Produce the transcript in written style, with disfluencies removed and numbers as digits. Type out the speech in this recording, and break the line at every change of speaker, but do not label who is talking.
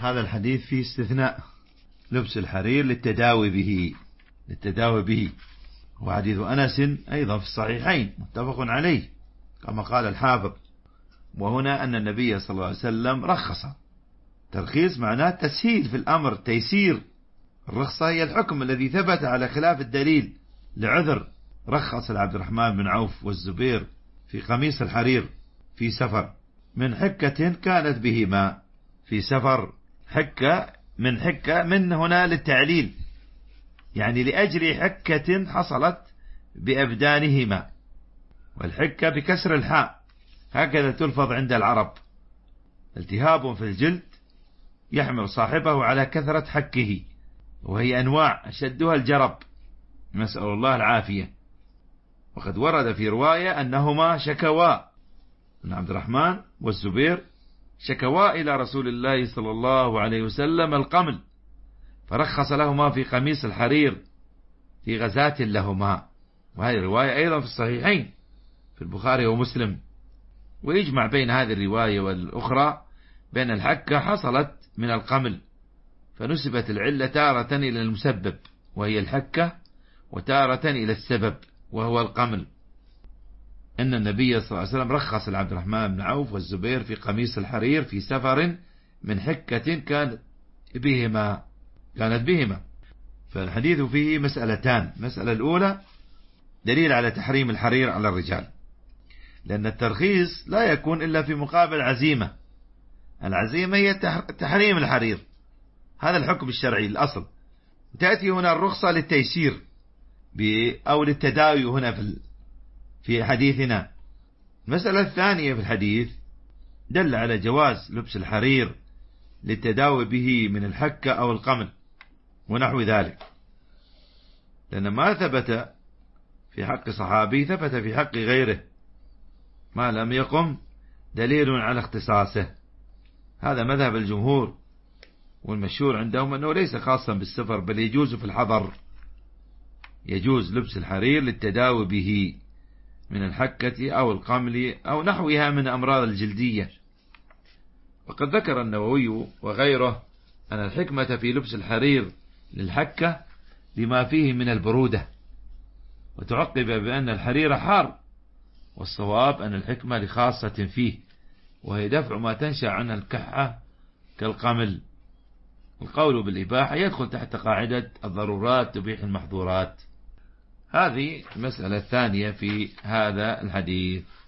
هذا الحديث فيه استثناء لبس الحرير للتداوي به. وحديث أنس أيضا في الصحيحين متفق عليه كما قال الحافظ. وهنا أن النبي صلى الله عليه وسلم رخص. ترخيص معناه تسهيل في الأمر، تيسير. الرخصة هي الحكم الذي ثبت على خلاف الدليل لعذر. رخص لعبد الرحمن بن عوف والزبير في قميص الحرير في سفر من حكة كانت بهما. في سفر حكة من هنا للتعليل، يعني لأجل حكة حصلت بأبدانهما. والحكة بكسر الحاء هكذا تلفظ عند العرب. التهاب في الجلد يحمل صاحبه على كثرة حكه، وهي أنواع أشدها الجرب، نسأل الله العافية. وقد ورد في رواية أنهما شكوا، أن عبد الرحمن والزبير شكوا إلى رسول الله صلى الله عليه وسلم القمل، فرخص لهما في قميص الحرير في غزاة لهما. وهذه الرواية أيضا في الصحيحين في البخاري ومسلم. ويجمع بين هذه الرواية والأخرى بين الحكة حصلت من القمل، فنسبت العلة تارة إلى المسبب وهي الحكة، وتارة إلى السبب وهو القمل. أن النبي صلى الله عليه وسلم رخص لعبد الرحمن بن عوف والزبير في قميص الحرير في سفر من حكة كانت بهما. فالحديث فيه مسألتان. المسألة الأولى دليل على تحريم الحرير على الرجال، لأن الترخيص لا يكون إلا في مقابل عزيمة. العزيمة هي تحريم الحرير، هذا الحكم الشرعي الأصل. تأتي هنا الرخصة للتيسير أو للتداوي هنا في حديثنا. المسألة الثانية في الحديث دل على جواز لبس الحرير للتداوي به من الحكة أو القمل ونحو ذلك، لأن ما ثبت في حق صحابي ثبت في حق غيره ما لم يقم دليل على اختصاصه. هذا مذهب الجمهور، والمشهور عندهم أنه ليس خاصا بالسفر بل يجوز في الحضر. يجوز لبس الحرير للتداوي به من الحكة أو القمل أو نحوها من أمراض الجلدية. وقد ذكر النووي وغيره أن الحكمة في لبس الحرير للحكة لما فيه من البرودة، وتعقب بأن الحرير حار، والصواب أن الحكمة لخاصة فيه، وهي دفع ما تنشأ عنها الكحة كالقمل. القول بالإباحة يدخل تحت قاعدة الضرورات تبيح المحظورات. هذه المسألة الثانية في هذا الحديث.